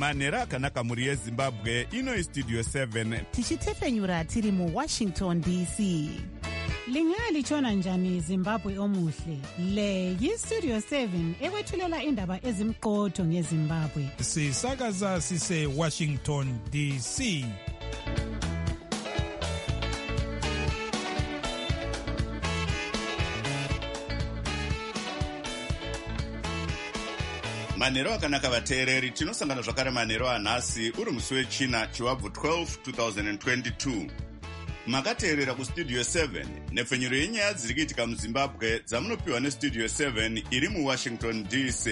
manhero akanaka mhuri yezimbabwe. Ino istudio 7 tichitefenyura tiri muwashington dc. Lingalitshona njani Zimbabwe omuhle? Le yistudio 7 ekwethulela indaba ezimqotho ngeZimbabwe. Sisakaza sise Washington DC. manhero akanaka vateereri, tinosangana zvakare manhero anhasi uri musi wechina chiwabvu 12 2022. Makateerera kustudio 7 nepfenyuro yenyaya dziri kuitika muzimbabwe dzamunopiwa nestudio 7 iri muwashington dc.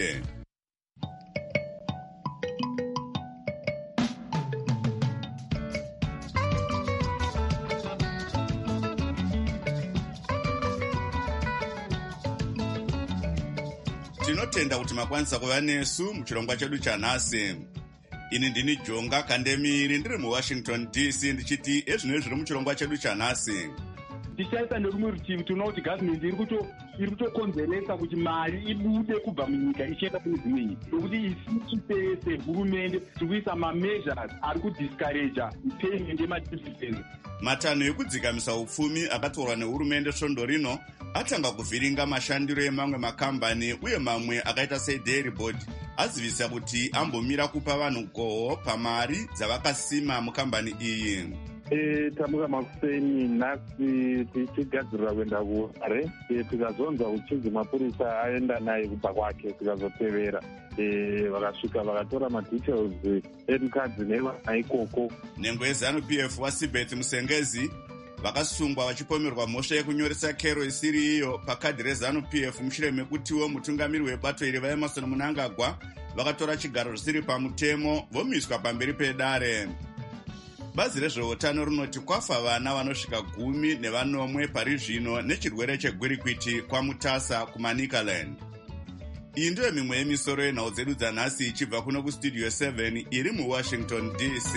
Tinotenda kuti makwanisa kuva nesu muchirongwa chedu chanhasi. Ini ndini Jonga Kandemiri ndiri muWashington DC ndichiti ezvinoi zviri muchirongwa chedu chanhasi. Tichaisa nerumwe rutivi tinoona kuti gavhimenti iri kutokonzeresa kuti mari ibude kubva munyika ichienda kune dzimwe nyika. Nokuti isusu sehurumende tiri kuisa mameasures ari kudiscouraja payment yemadividends. Matanho ekudzikamisa upfumi akatorwa nehurumende svondo rino atanga kuvhiringa mashandiro emamwe makambani uye mamwe akaita seDairy Board azivisa kuti ambomira kupa vanhu goho pamari dzavakasima mukambani iyi. Tamuka makuseni nhasi tichigadzirira kuenda kuHarare, tikazonzwa uchinzi mapurisa aenda naye kubva kwake, tikazotevera vakasvika vakatora madetails emukadzi nevana ikoko. Nhengo yeZANU-PF waSibeth Musengezi vakasungwa vachipomerwa mhosva yekunyoresa kero isiri iyo pakadhi reZANU-PF mushure mekutiwo mutungamiri webato iri vaEmerson Mnangagwa vakatora chigaro zvisiri pamutemo vomiswa pamberi pedare. Bazi rezveutano rinoti kwafa vana vanosvika 19 pari zvino nechirwere chegwirikwiti kwaMutasa kuManicaland. Iyi ndiyo mimwe yemisoro yenhau dzedu dzanhasi ichibva kuno kustudio 7 iri muWashington DC.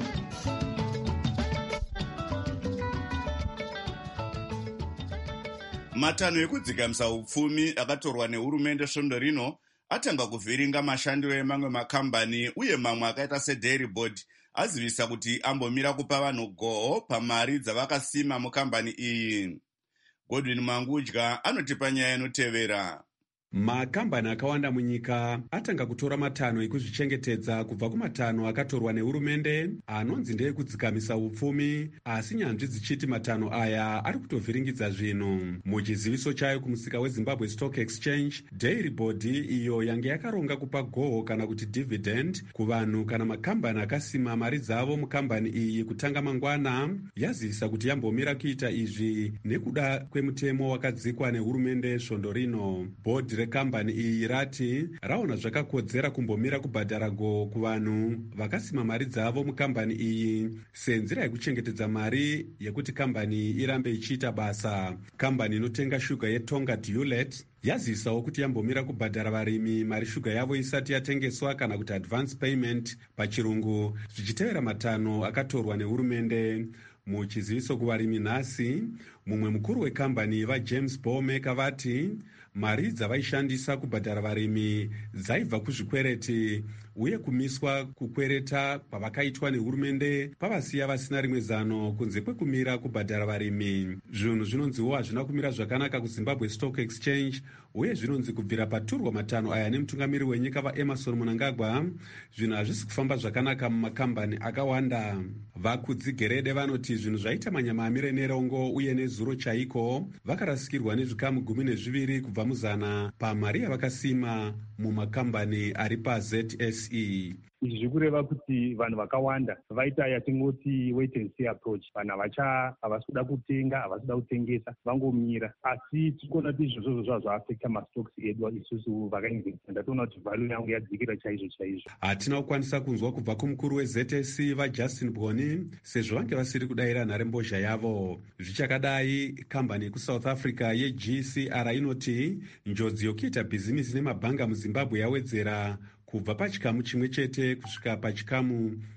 Matanho ekudzikamisa upfumi akatorwa nehurumende svondo rino atanga kuvhiringa mashandiro emamwe makambani uye mamwe akaita seDairy Board azivisa kuti ambomira kupa vanhu goho pamari dzavakasima mukambani iyi. Godwin Mangudya anotipa nyaya inotevera. Makambani akawanda munyika atanga kutora matanho ekuzvichengetedza kubva kumatanho akatorwa nehurumende anonzi ndeekudzikamisa upfumi, asi nyanzvi dzichiti matanho aya ari kutovhiringidza zvinhu. Muchiziviso chayo kumusika weZimbabwe Stock Exchange, Dairy Board iyo yange yakaronga kupa goho kana kuti dividend kuvanhu kana makambani akasima mari dzavo mukambani iyi kutanga mangwana, yazivisa kuti yambomira kuita izvi nekuda kwemutemo wakadzikwa nehurumende svondo rino. Board rekambani iyi rati raona zvakakodzera kumbomira kubhadhara goho kuvanhu vakasima mari dzavo mukambani iyi senzira yekuchengetedza mari yekuti kambani irambe ichiita basa. Kambani inotenga shuga yeTonga Deulet yazivisawo kuti yambomira kubhadhara varimi mari shuga yavo isati yatengeswa kana kuti advance payment pachirungu, zvichitevera matanho akatorwa nehurumende. Muchiziviso kuvarimi nhasi, mumwe mukuru wekambani vaJames Bowmaker vati mari dzavaishandisa kubhadhara varimi dzaibva kuzvikwereti uye kumiswa kukwereta kwavakaitwa nehurumende pavasiya vasina rimwe zano kunze kwekumira kubhadhara varimi. Zvinhu zvinonziwo hazvina kumira zvakanaka kuZimbabwe Stock Exchange uye zvinonzi kubvira paturwa matanho aya nemutungamiri wenyika vaEmerson Mnangagwa zvinhu hazvisi kufamba zvakanaka mumakambani akawanda. Vakudzigerede vanoti zvinhu zvaita manyama amire nerongo uye nezuro chaiko vakarasikirwa nezvikamu 12 kubva muzana pamari yavakasima mumakambani ari paZSE. Izvi zviri kureva kuti vanhu vakawanda vaita yatingoti wait and see approach. Vanhu havasi kuda kutenga, havasi kuda kutengesa, vangomira. Asi tikuona kuti izvozvo zvaafekta mastocks edu isusu vakainvesta. Ndatoona kuti value yangu yadzikira chaizvo chaizvo. Hatina kukwanisa kunzwa kubva kumukuru weZSE vaJustin Boni sezvo vange vasiri kudayira nharembozha yavo. Zvichakadai, kambani yekuSouth Africa yeGCR inoti njodzi yokuita bhizimisi nemabhanga muZimbabwe yawedzera kubva pachikamu chimwe chete kusvika pachikamu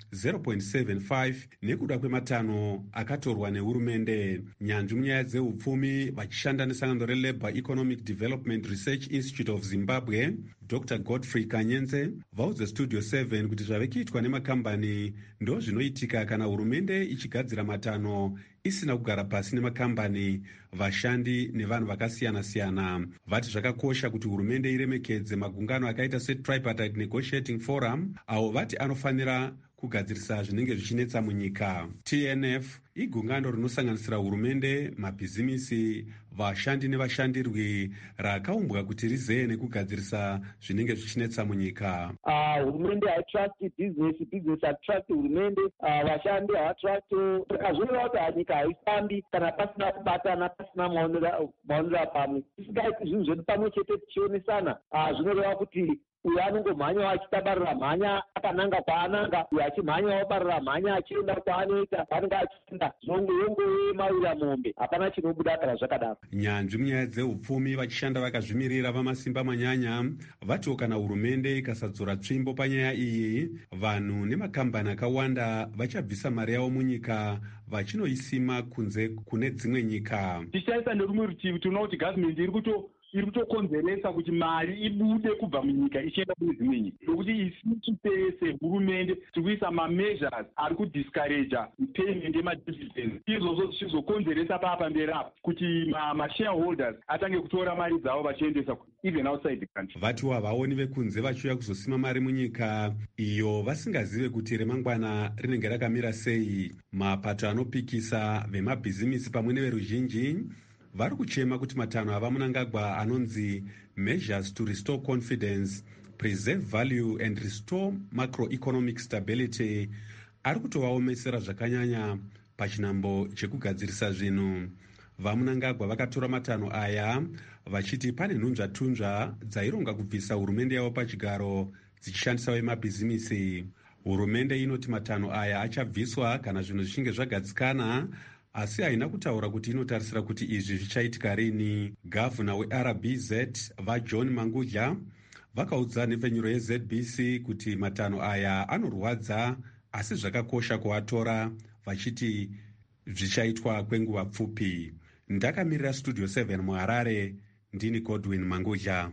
0.75 nekuda kwematanho akatorwa nehurumende. Nyanzvi munyaya dzeupfumi vachishanda nesangano reLabour Economic Development Research Institute of Zimbabwe, Dr. Godfrey Kanyenze vaudze Studio 7 kuti zvave kuitwa nemakambani ndo zvinoitika kana hurumende ichigadzira matanho isina kugara pasi nemakambani, vashandi nevanhu vakasiyana-siyana. Vati zvakakosha kuti hurumende iremekedze magungano akaita seTripartite Negotiating Forum, avo vati anofanira kugadzirisa zvinenge zvichinetsa munyika. TNF igungano rinosanganisira hurumende, mabhizimisi, vashandi nevashandirwi rakaumbwa kuti rizeye nekugadzirisa zvinenge zvichinetsa munyika. Hurumende haitrust business haitrust hurumende, vashandi havatrust. Zvinoreva kuti nyika haifambi kana pasina kubatana, pasina maonero pamwe. Tisingaiti zvinhu zvedu pamwe chete tichionesana, zvinoreva kuti uyo anongomhanya achitabarira mhanya akananga kwaananga, uyo achimhanya obarira mhanya achienda kwaanoita, paanenge achienda zvongowemawira mombe, hapana chinobuda kana zvakadaro. Nyanzvi munyaya dzeupfumi vachishanda vakazvimirira vamasimba manyanya vatiwo kana hurumende ikasadzora tsvimbo panyaya iyi, vanhu nemakambani akawanda vachabvisa mari yavo munyika vachinoisima kunze kune dzimwe nyika. Tichaisa nerumwe rutivi tinoona kuti gavhimende iri kutokonzeresa kuti mari ibude kubva munyika ichienda kune dzimwe nyika, nokuti isusu tese hurumende tiri kuisa mameasures ari kudiscouraja payment yemadividends. Izvozvo zvichizokonzeresa pamberi apo kuti mashareholders atange kutora mari dzavo vachiendesa even outside the country. Vatiwo havaoni vekunze vachiuya kuzosima mari munyika iyo vasingazive kuti remangwana rinenge rakamira sei. Mapato anopikisa vemabhizimisi pamwe neveruzhinji vari kuchema kuti matanho ava Mnangagwa anonzi Measures to Restore Confidence, Preserve Value and Restore Macroeconomic Stability ari kutovaomesera zvakanyanya pachinambo chekugadzirisa zvinhu. VaMnangagwa vakatora matanho aya vachiti pane nhunzvatunzva dzaironga kubvisa hurumende yavo pachigaro dzichishandisa vemabhizimisi. Hurumende inoti matanho aya achabviswa kana zvinhu zvichinge zvagadzikana, asi haina kutaura kuti inotarisira kuti izvi zvichaitika rini. Gavhuna weRBZ vaJohn Mangudya vakaudza nhepfenyuro yeZBC kuti matanho aya anorwadza asi zvakakosha kuatora, vachiti zvichaitwa kwenguva pfupi. Ndakamirira Studio 7 muHarare, ndini Godwin Mangudya.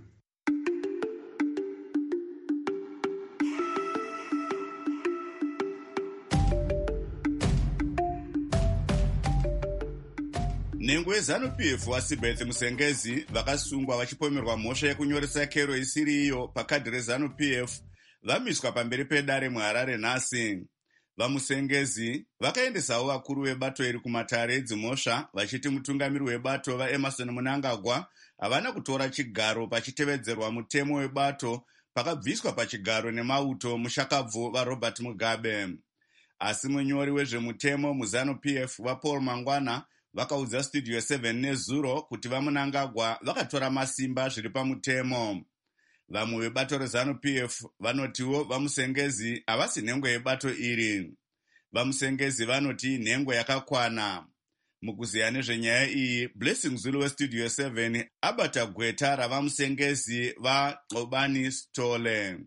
Nhengo yeZANU-PF waSibeth Musengezi vakasungwa vachipomerwa mhosva yekunyoresa kero isiri iyo pakadhi reZANU-PF vamiswa pamberi pedare muHarare nhasi. VaMusengezi vakaendesawo vakuru vebato iri kumatare edzimhosva vachiti mutungamiri webato vaEmerson Mnangagwa havana kutora chigaro pachitevedzerwa mutemo webato pakabviswa pachigaro nemauto mushakabvu vaRobert Mugabe. Asi munyori wezvemutemo muZANU-PF vaPaul Mangwana vakaudza Studio 7 nezuro kuti vaMnangagwa vakatora masimba zviri pamutemo. Vamwe vebato reZANU-PF vanotiwo vaMusengezi havasi nhengo yebato iri. VaMusengezi vanoti nhengo yakakwana. Mukuziya nezvenyaya iyi, Blessing Zulu weStudio 7 abata gweta ravaMusengezi vaXobani Stole.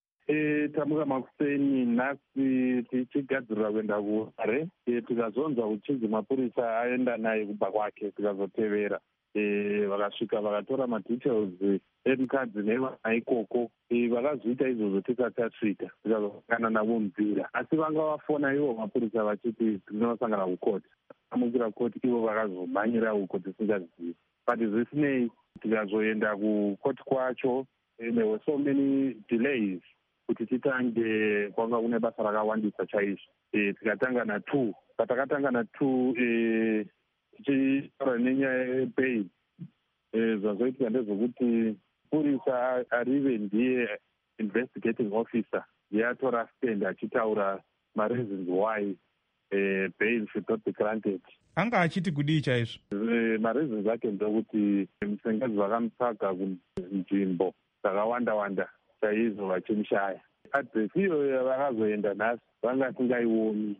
Tamuka makuseni nhasi tichigadzirira kuenda kuHarare, tikazonzwa uchinzi mapurisa aenda naye kubva kwake, tikazotevera vakasvika vakatora madetails emukadzi nevana ikoko. Vakazviita izvozvo tisati tasvika, tikazosangana navo munzira, asi vanga vafona ivo mapurisa vachiti tinosangana kukoti. Amukira koti ivo vakazomhanyira uko tisingazivi, but zvisinei tikazoenda kukoti kwacho, there were so many delays kuti titange kwanga kune basa rakawandisa chaizvo. Tikatanga na2 patakatanga na2 tichitaura nenyaya yebail, zvazoitika ndezvokuti purisa arive ndiye investigating officer yatora stand achitaura mareasons why bail should not be granted. Anga achiti kudii chaizvo? Mareasons ake ndokuti Musengezi vakamutsvaga kunzvimbo dzakawanda chaizvo vachimushaya. Adresi iyo vakazoenda nhasi vanga singaioni,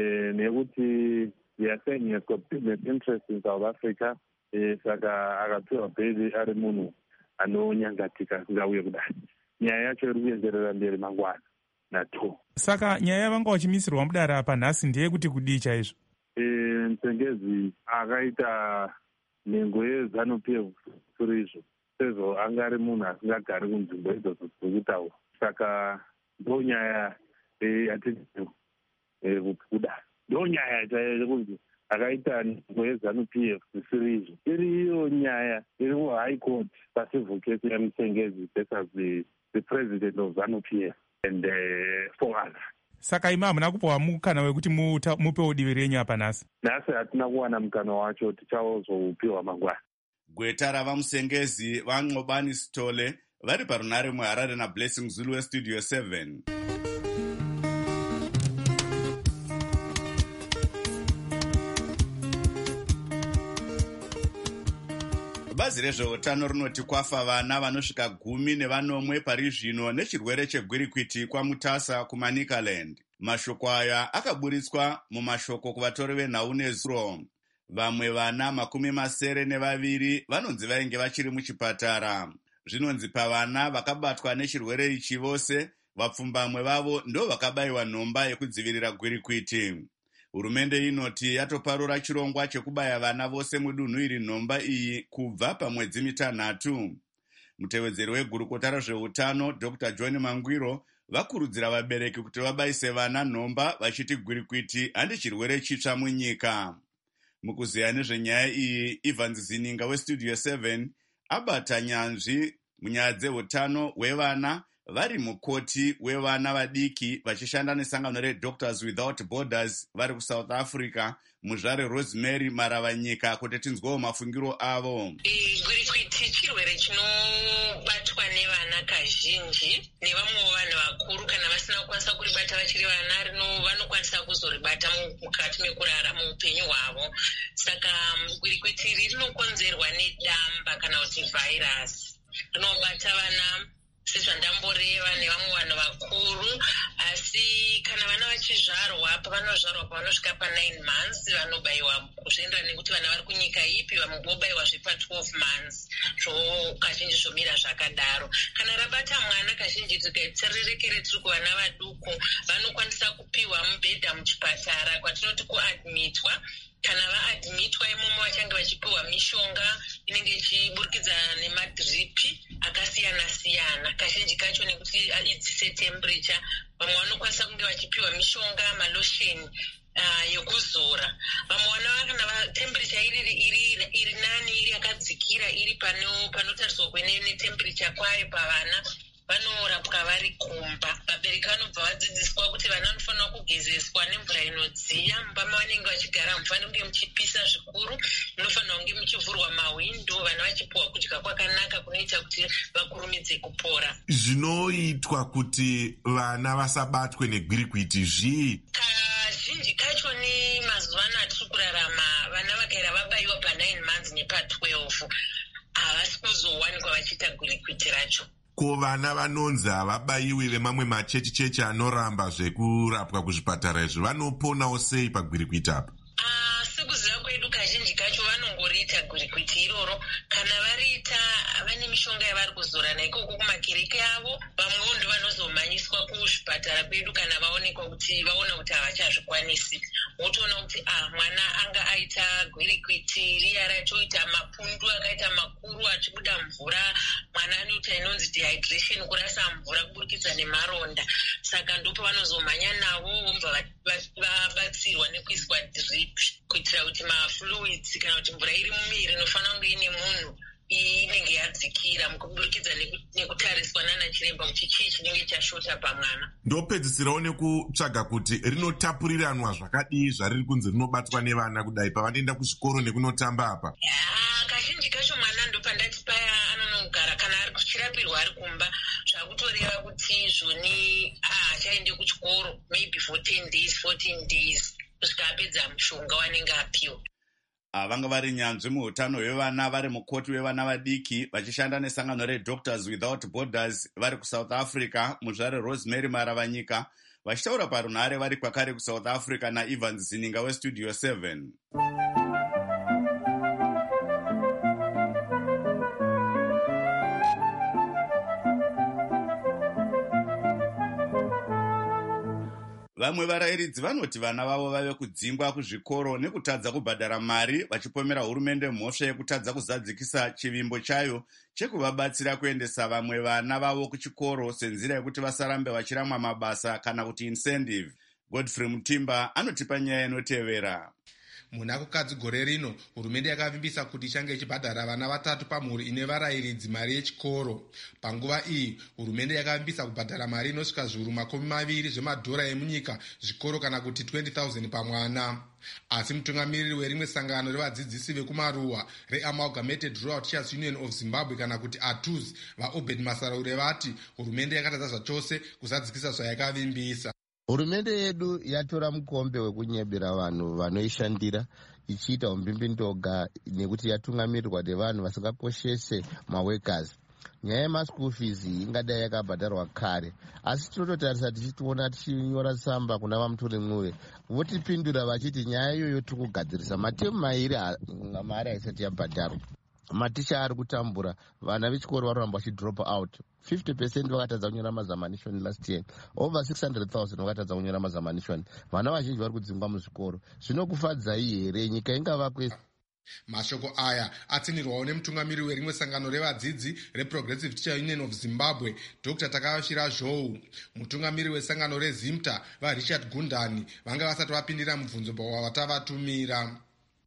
nekuti they are saying he has got business interest in South Africa, saka akapiwa bhaili ari munhu anonyangatika singauye kudai. Nyaya yacho iri kuenderera mberi mangwana. na2. Saka nyaya yavanga vachimisirwa mudare apa nhasi ndeyekuti kudii chaizvo? Msengezi akaita nhengo yeZANU-PF surizvo sezvo anga ari munhu asingagari kunzvimbo idzodzo dzokutaura. Saka ndo nyaya yatiri kuda, ndo nyaya chaiyo yokunzi akaita nhengo yeZANU-PF zvisiri iriyo nyaya iri kuhigh court pacivil case yaMsengezi versus the president of ZANU-PF and 4 others. Saka imi hamuna kupiwa mukana wekuti mupewo divi renyu apa nhasi? Nhasi hatina kuwana mukana wacho, tichazopiwa mangwana. Gweta ravaMusengezi vaNqobani Sithole vari parunare muHarare naBlessing Zulu weStudio 7. Bazi rezveutano rinoti kwafa vana vanosvika 10 pari zvino nechirwere chegwirikwiti kwaMutasa kuManicaland. Mashoko aya akaburitswa mumashoko kuvatori venhau nezuro. Vamwe vana 72 vanonzi vainge vachiri muchipatara. Zvinonzi pavana vakabatwa nechirwere ichi vose, vapfumbamwe vavo ndo vakabayiwa nhomba yekudzivirira gwirikwiti. Hurumende inoti yatoparura chirongwa chekubaya vana vose mudunhu iri nhomba iyi kubva pamwedzi mitanhatu. Mutevedzeri wegurukota rezveutano Dr. John Mangwiro vakurudzira vabereki kuti vabayise vana nhomba vachiti gwirikwiti handi chirwere chitsva munyika. Mukuziya nezvenyaya iyi, Evans Zininga weStudio 7 abata nyanzvi munyaya dzeutano hwevana vari mukoti wevana vadiki vachishanda nesangano reDoctors Without Borders vari kuSouth Africa muzvare Rosemary Maravanyika kuti tinzwewo mafungiro avo. Gwirikwiti chirwere chinobatwa nevana kazhinji nevamwewo vanhu vakuru kana vasina kukwanisa kuribata vachiri vana vanokwanisa kuzoribata mukati mekurara muupenyu hwavo. Saka gwirikwiti iri rinokonzerwa nedamba kana kuti vhairasi rinobata vana sezvandamboreva nevamwe vanhu vakuru, asi kana vana vachizvarwa pavanosvika pa9 months vanobayiwa zvichienderana nekuti vana vari kunyika ipi, vamwe vobayiwa zvepa12 months, zvo kazhinji zvomira zvakadaro. Kana rabata mwana kazhinji tikaitserereke tiri kuvana vaduku vanokwanisa kupiwa mubhedha muchipatara kwatinoti kuadmitwa. Kana vaadmitwa imomo vachange vachipiwa mishonga inenge ichiburikidza nemadhiripi akasiyana-siyana. Kazhinji kacho nekuti idzise temperature, vamwe vanokwanisa kunge vachipiwa mishonga malosheni yekuzora. Vamwe vana kana temperature iri nani, iri yakadzikira, iri panotariswa kuve netemperature kwayo pavana, vanorapwa vari kumba. Vabereki vanobva vadzidziswa kuti vana vanofanira kugezeswa nemvura inodziya. Mumba mavanenge vachigara hamufaniri kunge muchipisa zvikuru, munofanira kunge muchivhurwa mahwindo, vana vachipiwa kudya kwakanaka kunoita kuti vakurumidze kupora. Zvinoitwa kuti vana vasabatwe negwirikwiti zvii? Kazhinji kacho ni mazuva ano atiri kurarama, vana vakaira vabayiwa pa9 months nepa12 havasi kuzowanikwa vachiita gwirikwiti racho. Ko vana vanonzi havabayiwi vemamwe machechi anoramba zvekurapwa kuzvipatara izvi vanoponawo sei pagwirikwiti apa? Sekuziva kwedu kazhinji kacho vanongoriita gwirikwiti iroro. Kana variita vane mishonga yavari kuzora naikoko kumakiriki avo, vamwewo ndo vanozomhanyiswa kuzvipatara kwedu kana vaona kuti havachazvikwanisi. Wotoona kuti mwana anga aita gwirikwiti riya rachoita mapundu akaita makuru achibuda mvura, mwana anoita inonzi dehydration, kurasa mvura kuburikidza nemaronda. Saka ndipo vanozomhanya navo vobva vabatsirwa nekuiswa drip kuitira kuti mafluids kana kuti mvura iri mumiri inofanira kunge ine munhu inenge yadzikira mukuburikidza nekutariswa nana chiremba kuti chii chinenge chashota pamwana. Ndopedzisirawo nekutsvaga kuti rinotapuriranwa zvakadii zvariri kunzi rinobatwa nevana kudai pavanoenda kuzvikoro nekunotamba apa? Kazhinji kacho mwana ndopandati paya anonogara kana ari kuchirapirwa ari kumba, zvakutoreva kuti zvoni achaende kuchikoro maybe for 10 days 14 days kusvika apedza mushonga wanenge apiwa. Vanga vari nyanzvi muutano hwevana vari mukoti wevana vadiki vachishanda nesangano reDoctors Without Borders vari kuSouth Africa muzvare Rosemary Maravanyika vachitaura parunhare vari kwakare kuSouth Africa naEvans Zininga weStudio 7. Vamwe varayiridzi vanoti vana vavo vave kudzingwa kuzvikoro nekutadza kubhadhara mari, vachipomera hurumende mhosva yekutadza kuzadzikisa chivimbo chayo chekuvabatsira kuendesa vamwe vana vavo kuchikoro senzira yekuti vasarambe vachiramwa mabasa kana kuti incentive. Godfrey Mutimba anotipa nyaya inotevera. Muna kukadzi gore rino, hurumende yakavimbisa kuti ichange ichibhadhara vana 3 pamhuri ine varayiridzi mari yechikoro. Panguva iyi, hurumende yakavimbisa kubhadhara mari inosvika zviuru 20 zvemadhora emunyika zvikoro kana kuti 20,000 pamwana. Asi mutungamiriri werimwe sangano revadzidzisi vekumaruwa reAmalgamated Rural Teachers Union of Zimbabwe kana kuti ATUZ, vaObed Masaraure vati hurumende yakatadza zvachose kuzadzikisa zvayakavimbisa. Hurumende yedu yatora mukombe wekunyebera vanhu vanoishandira ichiita umbimbindoga nekuti yatungamirirwa nevanhu vasingakoshese maworkers. Nyaya yemaschool fees ingadai yakabhadharwa kare, asi tinototarisa tichitiona tichinyora tsamba kuna vamutorimwure votipindura vachiti nyaya iyoyo tiri kugadzirisa matemu mairi mari haisati yabhadharwa. Maticha ari kutambura, vana vechikoro varoramba vachidrop out. 50% vakatadza kunyora mazamanishoni last year. Over 600,000 vakatadza kunyora mazamanishoni. Vana vazhinji vari kudzingwa muzvikoro. Zvinokufadzai here nyika ingava kwese? Mashoko aya atsinirwawo nemutungamiriri werimwe sangano revadzidzi reProgressive Teacher Union of Zimbabwe, Dr. Takashira Zhou. Mutungamiriri wesangano reZimta, vaRichard Gundani, vanga vasati vapindira mubvunzo wavatatumira.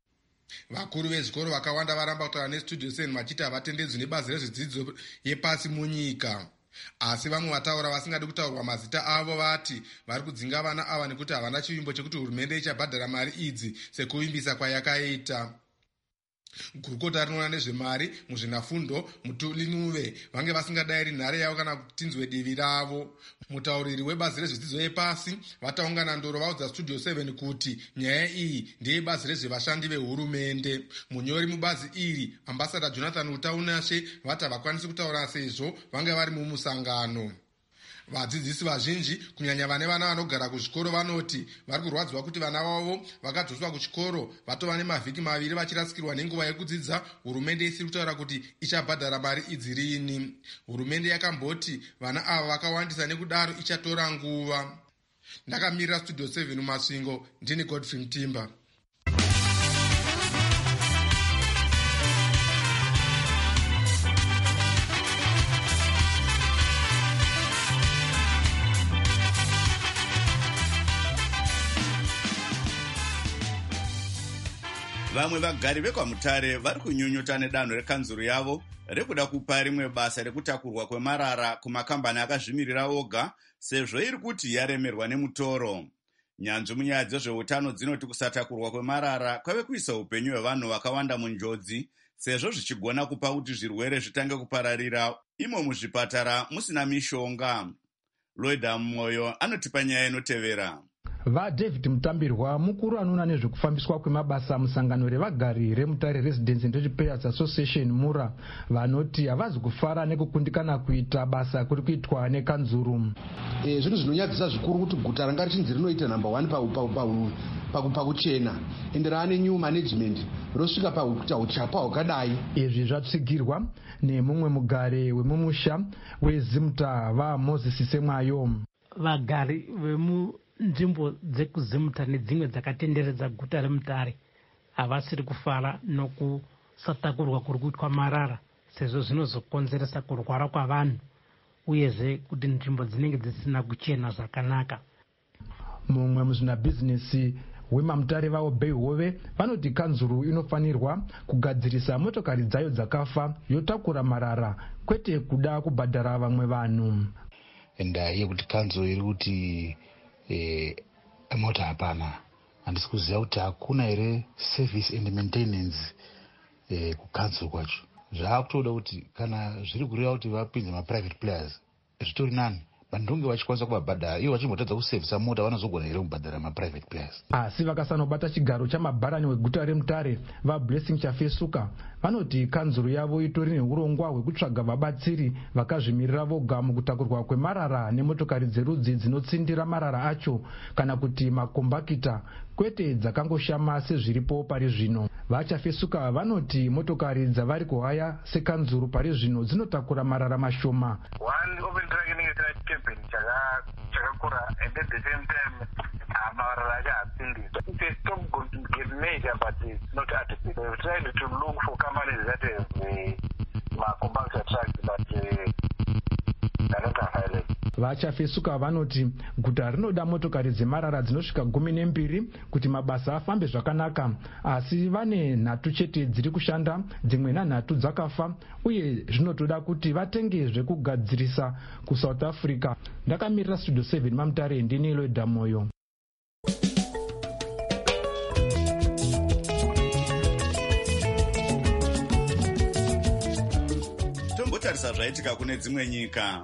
Vakuru vezvikoro vakawanda varamba kutaura neStudio 7 vachiti havatendedzwi nebazi rezvidzidzo yepasi munyika. Asi vamwe vataura vasingadi kutaurwa mazita avo vati vari kudzinga vana ava nekuti havana chivimbo chekuti hurumende ichabhadhara mari idzi sekuvimbisa kwayakaita. Gurukota rinoona nezvemari muzvinafundo Mutulinuve vange vasingadayiri nhare yavo kana kutinzwe divi ravo. Mutauriri webazi rezvidzidzo yepasi vataungana ndoro vaudza Studio 7 kuti nyaya iyi ndeyebazi rezvevashandi vehurumende. Munyori mubazi iri Ambassador Jonathan Utaunashe vati havakwanisi kutaura sezvo vange vari mumusangano. Vadzidzisi vazhinji kunyanya vane vana vanogara kuzvikoro vanoti vari kurwadziwa kuti vana vavo vakadzoswa kuchikoro vatova nemavhiki 2 vachirasikirwa nenguva yekudzidza. Hurumende isiri kutaura kuti ichabhadhara mari idzi rini. Hurumende yakamboti vana ava vakawandisa nekudaro ichatora nguva. Ndakamirira Studio 7 mumasvingo, ndini Godfrey Mutimba. Vamwe vagari vekwaMutare vari kunyunyuta nedanho rekanzuru yavo rekuda kupa rimwe basa rekutakurwa kwemarara kumakambani akazvimirira oga sezvo iri kuti yaremerwa nemutoro. Nyanzvi munyaya dzezveutano dzinoti kusatakurwa kwemarara kwave kuisa upenyu hwevanhu vakawanda munjodzi sezvo zvichigona kupa kuti zvirwere zvitange kupararira imo muzvipatara musina mishonga. Lloyd Mmoyo anotipa nyaya inotevera. VaDavid Mutambirwa, mukuru anoona nezvekufambiswa kwemabasa musangano revagari reMutare Residents and Taxpayers Association Mura, vanoti havazi kufara nekukundikana kuita basa kuri kuitwa nekanzuru. Zvinhu zvinonyadzisa zvikuru kuti guta ranga richinzi rinoita number 1 pakuchena ende raane new management rosvika pauchapa hwakadai. Izvi zvatsigirwa nemumwe mugare wemumusha weZimta vaMoses Semwayo. Vagari nzvimbo dzekuzimta nedzimwe dzakatenderedza guta reMutare havasiri kufara nokusatakurwa kuri kuitwa marara sezvo zvinozokonzeresa kurwara kwavanhu uyezve kuti nzvimbo dzinenge dzisina kuchena zvakanaka. Mumwe muzvinabhizinesi weMamutare vaObey Hove vanoti kanzuru inofanirwa kugadzirisa motokari dzayo dzakafa yotakura marara kwete kuda kubhadhara vamwe vanhu. Ndaa yekuti kanzuru iri kuti mota hapana, handisi kuziva kuti hakuna here service and maintenance kukanzuru kwacho. Zvaakutoda kuti kana zviri kureva kuti vapinze maprivate players zvitori nani, vandonge vachikwanisa kubhabhadhara ivo vachimbotadza kusevhisa mota vanozogona here kubhadhara maprivate players. Asi vakasanobata chigaro chamabharani weguta reMutare vaBlessing Chafesuka vanoti kanzuru yavo itori neurongwa hwekutsvaga vabatsiri vakazvimirira voga mukutakurwa kwemarara nemotokari dzerudzi dzinotsindira marara acho kana kuti makombakita kwete dzakangoshama sezviripo pari zvino. VaChafesuka vanoti motokari dzavari kuhaya sekanzuru pari zvino dzinotakura marara mashoma. One open track inenge tine cabin chakakura and at the same time akatsindisa. It's a stop to get major, but it's not adequate. We've tried to look for companies that have compactor trucks, but they're not available. Vachafesuka vanoti guta rinoda motokari dzemarara dzinosvika 12 kuti mabasa afambe zvakanaka, asi vane nhatu chete dziri kushanda, dzimwe nhatu dzakafa, uye zvinotoda kuti vatenge zvekugadzirisa kuSouth Africa. Ndakamirira Studio 7 Mamutare, ndini Loida Moyo. Tombotarisa zvaitika kune dzimwe nyika.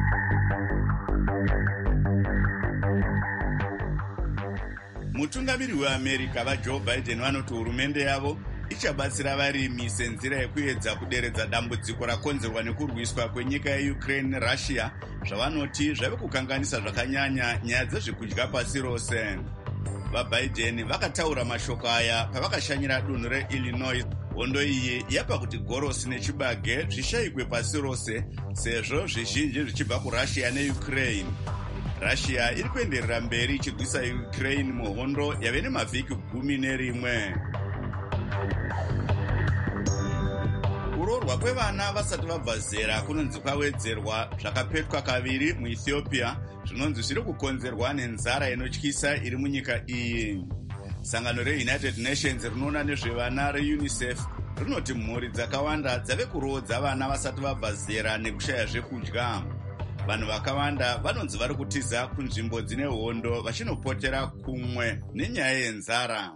Mutungamiri weAmerica vaJoe Biden vanoti hurumende yavo ichabatsira varimi senzira yekuedza kuderedza dambudziko rakonzerwa nekurwiswa kwenyika yeUkraine neRussia, zvavanoti zvave kukanganisa zvakanyanya nyaya dzezvekudya pasi rose. VaBiden vakataura mashoko aya pavakashanyira dunhu reIllinois. Hondo iyi yapa kuti gorosi nechibage zvishayikwe pasi rose sezvo zvizhinji zvichibva kuRussia neUkraine. Russia iri kuenderera mberi ichirwisa Ukraine muhondo yave nemavhiki 11. Kuroorwa kwevana vasati vabva zera kunonzi kwawedzerwa zvakapetwa kaviri muEthiopia, zvinonzi zviri kukonzerwa nenzara inotyisa iri munyika iyi. Sangano reUnited Nations rinoona nezvevana reUNICEF rinoti mhuri dzakawanda dzave kuroodza vana vasati vabva zera nekushaya zvekudya. Vanhu vakawanda vanonzi vari kutiza kunzvimbo dzine hondo vachinopotera kumwe nenyaya yenzara.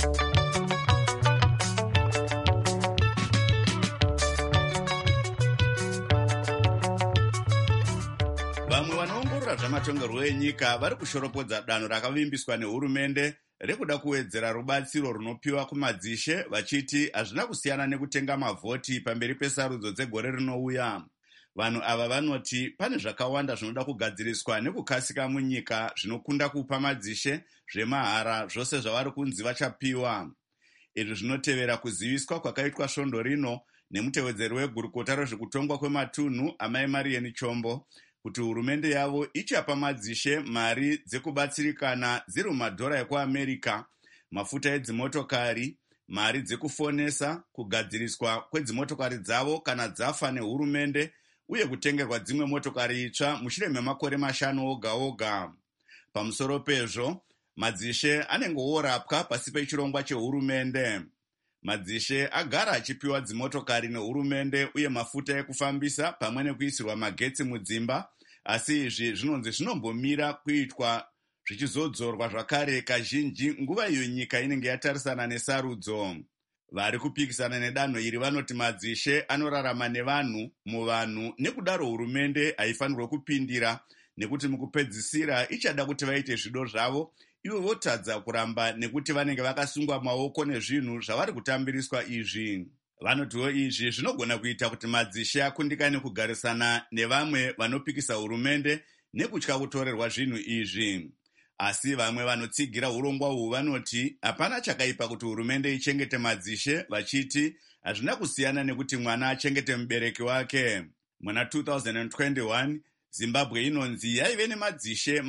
Vamwe vanoongorora zvamatongerwo enyika vari kushoropodza danho rakavimbiswa nehurumende rekuda kuwedzera rubatsiro runopiwa kumadzishe, vachiti hazvina kusiyana nekutenga mavhoti pamberi pesarudzo dzegore rinouya. Vanhu ava vanoti pane zvakawanda zvinoda kugadziriswa nekukasika munyika zvinokunda kupa madzishe zvemahara zvose zvavari kunzi vachapiwa. Izvi zvinotevera kuziviswa kwakaitwa svondo rino nemutevedzeri wegurukota rezvekutongwa kwematunhu Amai Marian Chombo kuti hurumende yavo ichapa madzishe mari dzekubatsirikana dziri mumadhora ekuAmerica, mafuta edzimotokari, mari dzekufonesa, kugadziriswa kwedzimotokari dzavo kana dzafa nehurumende, uye kutengerwa dzimwe motokari itsva mushure memakore 5 oga oga. Pamusoro pezvo, madzishe anenge orapwa pasi pechirongwa chehurumende. Madzishe agara achipiwa dzimotokari nehurumende uye mafuta ekufambisa pamwe nekuisirwa magetsi mudzimba, asi izvi zvinonzi zvinombomira kuitwa zvichizodzorwa zvakare kazhinji nguva iyo nyika inenge yatarisana nesarudzo. Vari kupikisana nedanho iri vanoti madzishe anorarama nevanhu muvanhu, nekudaro hurumende haifanirwe kupindira nekuti mukupedzisira ichada kuti vaite zvido zvavo, ivo votadza kuramba nekuti vanenge vakasungwa maoko nezvinhu zvavari kutambiriswa izvi. Vanotiwo izvi zvinogona kuita kuti madzishe akundikane kugarisana nevamwe vanopikisa hurumende nekutya kutorerwa zvinhu izvi. Asi vamwe vanotsigira urongwa uhu vanoti hapana chakaipa kuti hurumende ichengete madzishe, vachiti hazvina kusiyana nekuti mwana achengete mubereki wake. Muna 2021 Zimbabwe inonzi yaive nemadzishe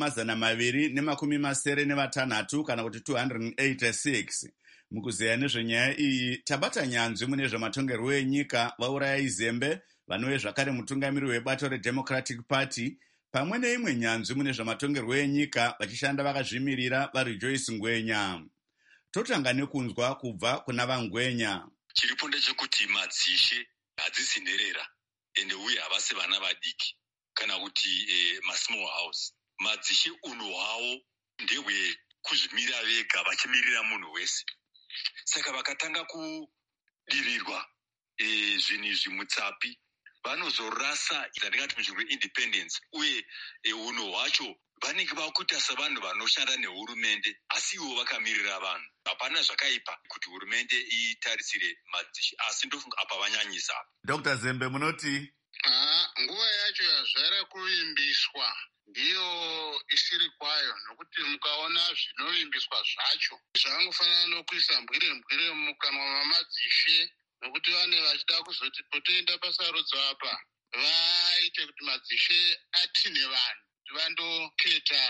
276 kana kuti 286. Mukuzeya nezvenyaya iyi tabata nyanzvi mune zvematongerwo enyika vauraya Zembe vanove zvakare mutungamiri webato reDemocratic Party, pamwe neimwe nyanzvi mune zvamatongerwo enyika vachishanda vakazvimirira vari Joyce Ngwenya. Totanga nekunzwa kubva kuna vaNgwenya. Chiripo ndechekuti madzishe hadzisi nherera ende uye havasi vana vadiki kana kuti masmall house. Madzishe unhu hwavo ndehwekuzvimira vega vachimirira munhu wese. Saka vakatanga kudirirwa zvinhu izvi mutsapi vanozorasa zvatingati muchirwe independence, uye unhu hwacho vanenge vakuita sevanhu vanoshanda nehurumende asi ivo vakamirira vanhu. Hapana zvakaipa kuti hurumende itarisire madzishe, asi ndofunga apa vanyanyisa. Dr. Zembe munoti? Nguva yacho yazvara kuvimbiswa ndiyo isiri kwayo, nokuti mukaona zvinovimbiswa zvacho zvangofanana nokuisa mbwire mukanwa mamadzishe, nokuti vane vachida kuzoti potoenda pasarudzo apa vaite kuti madzishe atine vanhu kuti vandoketa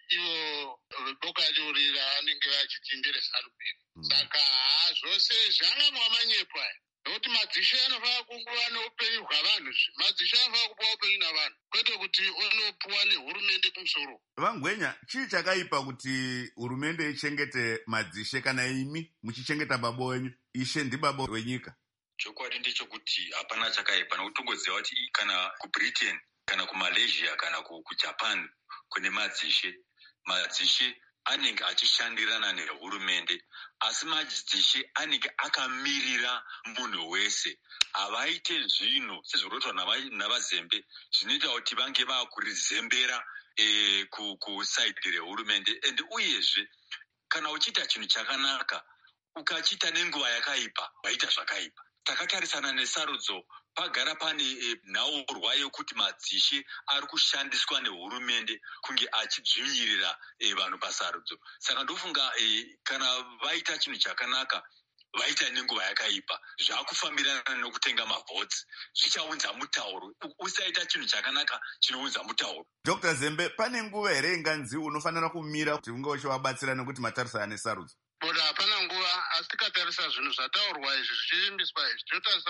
ivo veboka racho ravanenge vachitendere ZANU-PF. Saka zvose zvangangova manyepo aya, nokuti madzishe anofanira kunguva neupenyu hwavanhu. Madzishe anofanira kupuwa upenyu navanhu, kwete kuti unopuwa nehurumende kumusoro. Vangwenya, chii chakaipa kuti hurumende ichengete madzishe kana imi muchichengeta baba wenyu? Ishe ndibaba wenyika. Chokwadi ndechekuti hapana chakaipa, nokuti togoziva kuti kana kuBritain kana kuMalaysia kana kuJapan kune madzishe anenge achishandirana nehurumende, asi madzishe anenge akamirira munhu wese. Havaite zvinhu sezvinoitwa navazembe zvinoita kuti vange vakurizembera kusaidhi rehurumende. And uyezve kana uchiita chinhu chakanaka ukachiita nenguva yakaipa, waita zvakaipa. Takatarisana nesarudzo, pagara pane nhaurwa yokuti madzishe ari kushandiswa nehurumende kunge achidzvinyirira vanhu pasarudzo. Saka ndofunga kana vaita chinhu chakanaka, vaita nenguva yakaipa, zvakufambirana nokutenga mavhotsi, zvichaunza mutauro. Usaita chinhu chakanaka chinounza mutauro. Dr. Zembe, pane nguva here inganzi unofanira kumira kuti unge uchivabatsira nekuti matarisana nesarudzo? Boda hapana nguva, asi tikatarisa zvinhu zvataurwa izvi zvichivimbiswa izvi, tinotarisa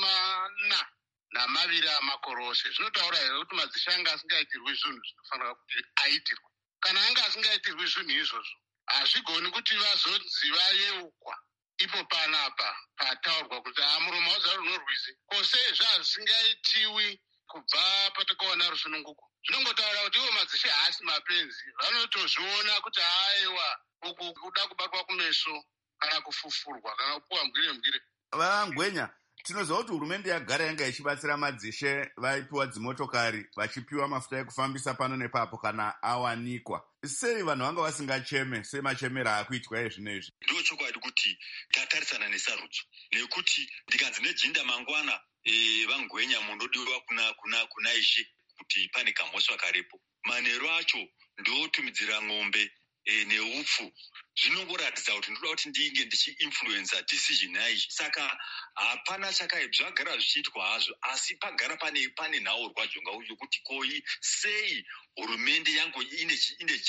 42 amakore ose. Zvinotaura here kuti madzishe anga asingaitirwi zvinhu zvinofanira kuti aitirwe. Kana anga asingaitirwi zvinhu izvozvo, hazvigoni kuti vazonzi vayeukwa. Ipo panapa pataurwa kuti muromo wazara runorwizi, kwose zvazisingaitiwi kubva patakaona rusununguko. Zvinongotaura kuti ivo madzishe haasi mapenzi, vanotozviona kuti aiwa uku kuda kubatwa kumeso kana kufufurwa kana kupuwa mbwire. Vangwenya, tinoziva kuti hurumende yagara yanga ichibatsira madzishe, vaipiwa dzimotokari, vachipiwa mafuta ekufambisa pano nepapo kana awanikwa. Sei vanhu vanga vasingacheme semachemero akuitwa ezvinezvi? Ndo chokwadi kuti tatarisana nesarudzo, nekuti ndikanzi nejinda mangwana Vangwenya munodiwa kuna Ishe kuti pane kamhosva karepo. Manero acho ndotumidzira ng'ombe neupfu. Zvinongoratidza kuti ndoda kuti ndinge ndichi-influencer decision yaIshe. Saka hapana chakaipa, zvagara zvichiitwa hazvo, asi pagara pane nhaurwa jonga uyu kuti koi sei hurumende yangu ine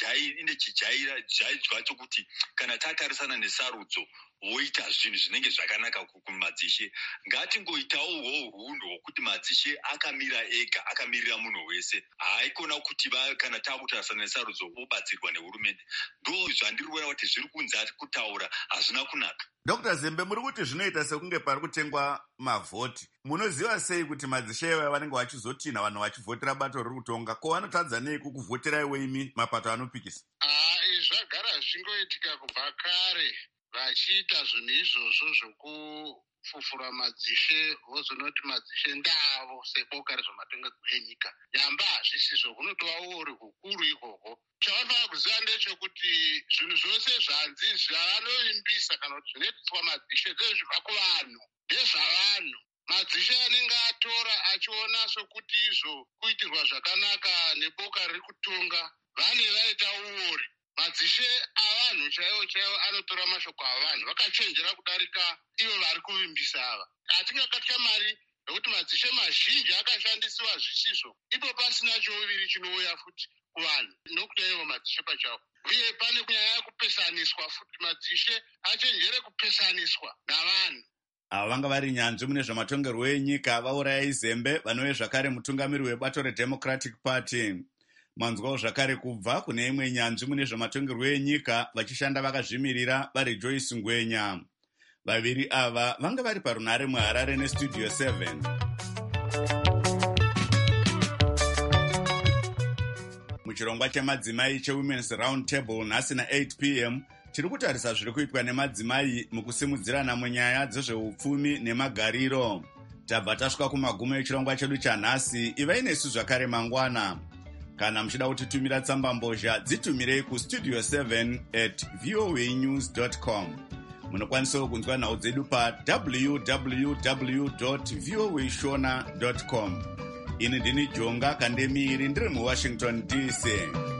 chijairwa chokuti kana tatarisana nesarudzo voita zvinhu zvinenge zvakanaka kumadzishe. Ngatingoitawo hunhu hwokuti madzishe akamira ega, akamirira munhu wese. Haikona kuti kana takutarisana nesarudzo vobatsirwa nehurumende. Ndo zvandirwera kuti zviri kunzi kutaura hazvina kunaka. Dr. Zembe, muri kuti zvinoita sekunge pari kutengwa mavhoti. Munoziva sei kuti madzishe aya vanenge vachizotina vanhu vachivhotera bato riri kutonga? Ko vanotadza nei kukuvhotera iweimi mapato anopikisa? Zvagara zvichingoitika kubva kare vachiita zvinhu izvozvo zvokufufura madzishe, vozonoti madzishe ndavo seboka rezvematongerwo enyika. Nyamba hazvisizvo, kunotova uri hukuru ihwohwo. Chavanofanira kuziva ndechekuti zvinhu zvose zvanzi zvavanovimbisa kana kuti zvinoitiswa madzishe ndezvibva kuvanhu, ndezvavanhu. Madzishe anenge atora achiona sokuti izvo kuitirwa zvakanaka neboka riri kutonga, vane vaita uori. Madzishe avanhu chaivo anotora mashoko avanhu, vakachenjera kudarika ivo vari kuvimbisa ava. Hatingakatya mari nokuti madzishe mazhinji akashandisiwa zvisizvo, ipo pasina chouviri chinouya futi kuvanhu nokuti ivo madzishe pachavo. Uye pane kunyaya yekupesaniswa futi, madzishe achenjere kupesaniswa navanhu. Ava vanga vari nyanzvi mune zvamatongerwo enyika vaurayai Zembe, vanove zvakare mutungamiri webato reDemocratic Party. Manzwawo zvakare kubva kune imwe nyanzvi mune zvamatongerwo enyika vachishanda vakazvimirira vari Joyce Ngwenya. Vaviri ava vanga vari parunhare muHarare neStudio 7. Muchirongwa chemadzimai cheWomen's Round Table nhasi na8 p.m. tiri kutarisa zviri kuitwa nemadzimai mukusimudzirana munyaya dzezveupfumi nemagariro. Tabva tasvika kumagumo echirongwa chedu chanhasi. Ivai nesu zvakare mangwana. Kana muchida kutitumira tsamba mbozha, dzitumirei kustudio 7@voanews.com. Munokwanisawo kunzwa nhau dzedu pa www.voashona.com. Ini ndini Jonga Kandemiri ndiri muWashington DC.